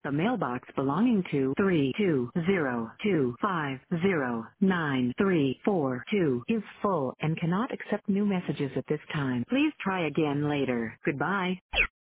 The mailbox belonging to 320250934 is full and cannot accept new messages at this time. Please try again later. Goodbye.